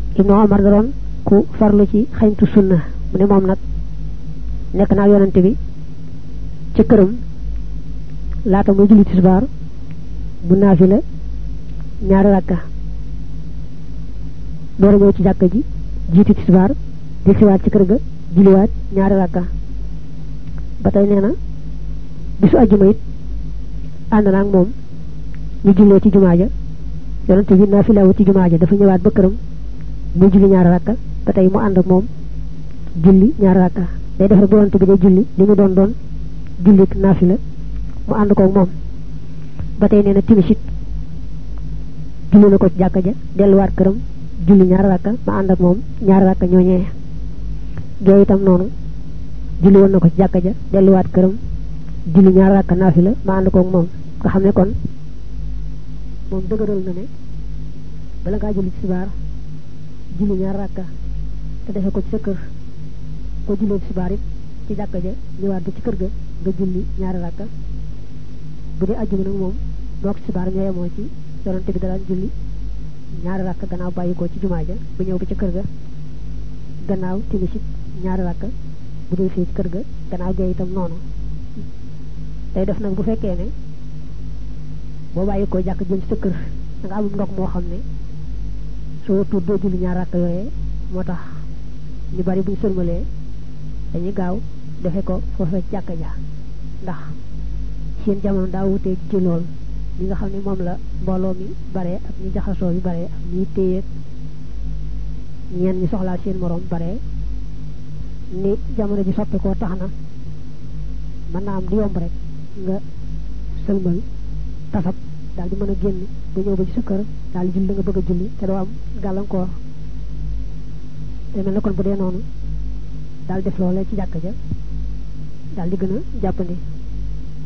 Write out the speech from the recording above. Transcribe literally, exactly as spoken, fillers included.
Ibnu Omar da doon ku farlu ci xañtu sunna mu ne moom nag nekk naa yonante bi ci këram laata muy julli tisbaar bu naafila ñaari rakka door a ñëw ci jàkka ji jiiti tisbaar di siwaat ci kër ga julliwaat ñaari rakka ba tey nee na bisu àjjuma it ànd naa ak moom ñu jullee ci jumaa ja yonante bi naafilawu ci jumaa ja dafa ñëwaat ba këram muy julli ñaari rakka ba tey mu ànd ak moom julli ñaari rakka day def rek bu yonante bi day julli li mu doon doon julli naafila mu ànd koog moom ba tey nee na timisit julli na ko ci jàkka ja delluwaat këram julli ñaari rakka ma ànd ak moom ñaari rakka ñooñee gee itam noonu julli woon na ko ci jàkka ja delluwaat këram julli ñaari rakka naafila ma ànd koog moom nga xam ne kon moom dëgëral na ne bala ngaa julli ci sibaar julli ñaari rakka te defe ko ci sa kër ko jullee ci sibaar it ci jàkka ja ñëwaat bi ci kër ga nga julli ñaari rakka bu dee àjjuma nag moom moo ko ci sibaar ñoo yemoo ci yonante bi daan julli ñaari rakka gannaaw bàyyi ko ci jumaa ja bu ñëw bi ci kër ga gannaaw timis it ñaari rakka bu dee fii ci kër ga gannaaw gee itam noonu day def nag bu fekkee ne boo bàyyi ko jàkk jëm ci sa kër da nga amum ndox moo xam ne soo tuut doo julli ñaari rakka yooyee moo tax ñu bari buñ sërmalee dañuy gaaw defe ko foofee jàkka ja ndax seen jamono daa wutee ci lool ñi nga xam ne moom la mbooloo mi bare ak ñi jaxasoo bi bare ak ñi téyeeg ñeen ñi soxlaa seen morom bare ni jamono ji soppi koo tax na mën naa am di yomb rek nga sëlmal tasab daal di mën a génn ba ñëw ba ci sa kër daal di julli da nga bëgg a julli te doo am gàllankoor te mel na kon bu dee noonu daal def loolee ci jàkk ja daal di gën a jàppandi